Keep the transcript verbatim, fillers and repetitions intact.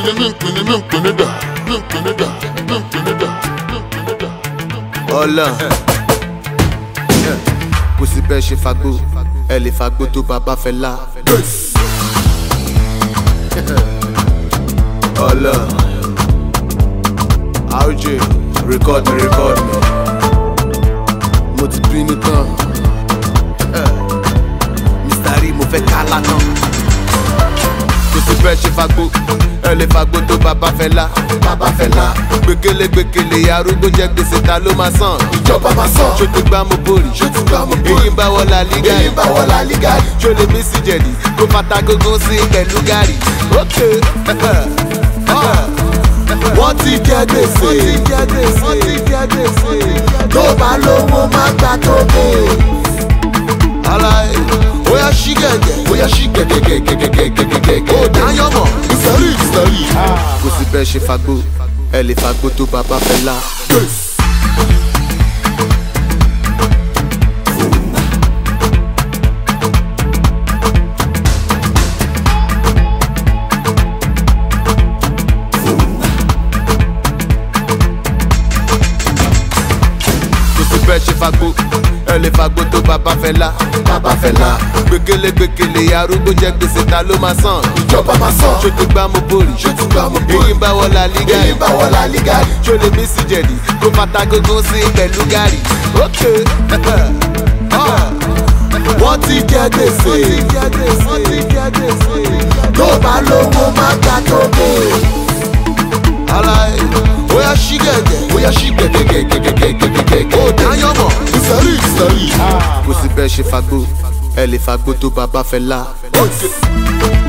Ọlá kò sí bẹ́ẹ̀ ṣe fagbó ẹ lè fagbó tó bàbá fẹ́ lá. Ọlá R J record me record me mo ti bínú tán Mister Rí mo fẹ́ kálá tán. Kò sí bẹ́ẹ̀ ṣe fagbó ẹ lè fagbó tó bàbá fẹ́ lá. Bàbá fẹ́ lá gbẹ̀kẹ̀lé gbẹ̀kẹ̀lé arúgbó jẹ́ gbèsè ta ló máa san. Ìjọba máa san. Ṣó ti gbá mo bórì. Ṣó ti gbá mo bórì. Èyí ń bá wọlá lígàrí. Èyí ń bá wọlá lígàrí. Ṣó lè mí sí jẹ̀dí kó fata gógó sí pẹ̀lú gàrí. Ókè wọ́n ti jẹ gbèsè. Wọ́n ti jẹ gbèsè. Wọ́n ti jẹ gbèsè. Tó bá lówó má gbà tó bè. Aláì bóyá ṣí gẹ̀gẹ̀. Bóyá ṣí gẹ̀gẹ̀gẹ̀gẹ̀gẹ̀gẹ̀gẹ̀. Ó dáyọ̀ mọ̀. Ìsọ̀rí ìsọ̀rí. Kò sí bẹ́ẹ̀ ṣe fagbó ẹ lè fagbó tó bàbá fẹ́ lá. Bẹ́ẹ̀ ṣe fagbó ẹ lè fagbó tó bàbá fẹ́ lá. Bàbá fẹ́ lá gbẹ̀kẹ̀lé gbẹ̀kẹ̀lé arúgbó jẹ́ gbèsè ta ló máa san. Ìjọba máa san. Ṣó ti gbá mo bórì. Ṣó ti gbá mo bórì. Èyí ń bá wọlá lígàrí. Èyí ń bá wọlá lígàrí. Ṣó lè mí sí jẹ̀dí kó fata gógó sí pẹ̀lú gàrí. Ókè wọ́n ti jẹ gbèsè. Wọ́n ti jẹ gbèsè. Wọ́n ti jẹ gbèsè. Tó bá lówó má gbà tó bè. Aláì bóyá ṣí gẹ̀gẹ̀. Bóyá ṣí gẹ̀gẹ̀gẹ̀gẹ̀gẹ̀gẹ̀gẹ̀. Ó dáyọ̀ mọ̀. Ìsọ̀rí ìsọ̀rí. Kò sí bẹ́ẹ̀ ṣe fagbó ẹ lè fagbó tó bàbá fẹ́ lá.